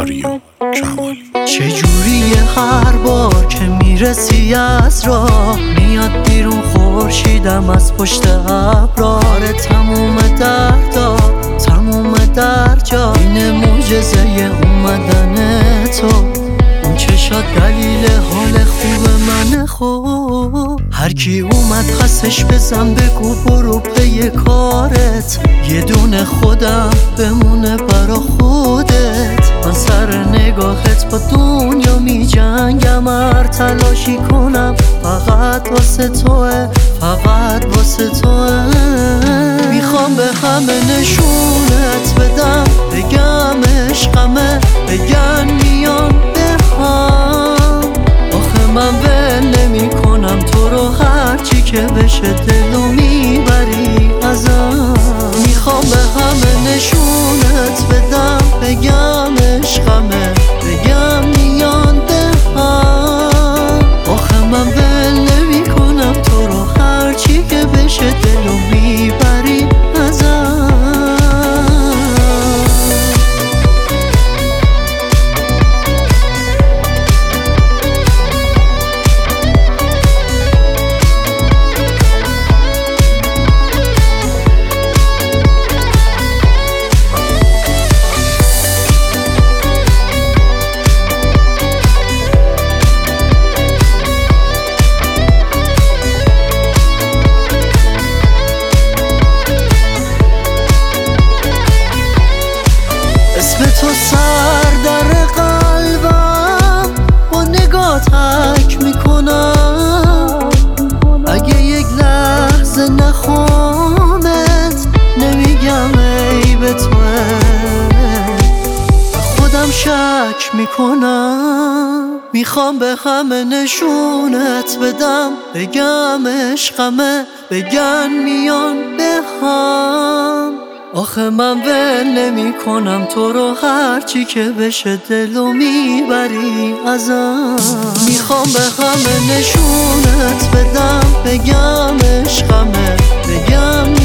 آریو جمالی. چجوری هر بار که میرسی از راه میاد بیرون خورشیدم از پشت ابرار، تموم دردا تموم درجا اینه معجزه اومدن تو، اون چشات دلیل حال خوب من خوب. هر کی اومد خستش بزن بگو برو پی کارت، یه دونه خودم بمونه برا خودت. من سر نگاهت با دنیا می جنگم، هر تلاشی کنم فقط واسه توه، فقط واسه توه. میخوام به همه نشونت بدم، بگم عشقمه، بگن میان به هم. آخه من ول نمی کنم تو رو، هرچی که بشه دلو میبری ازم. میخوام به همه نشونت بدم، بگم عشقمه، بگم میان به هم. آخه من ول نمی کنم تو رو، هرچی که بشه دلو میبری ازم. اسم تو سر در قلبم با نگاه تک میکنم. اگه یک لحظه نخوامت نمیگم ای به توه، خودم شک میکنم. میخوام به همه نشونت بدم، بگم عشقمه، بگن میان به هم. آخه من ول نمی کنم تو رو، هرچی که بشه دلو میبری ازم. میخوام به همه نشونت بدم، بگم عشقمه، بگم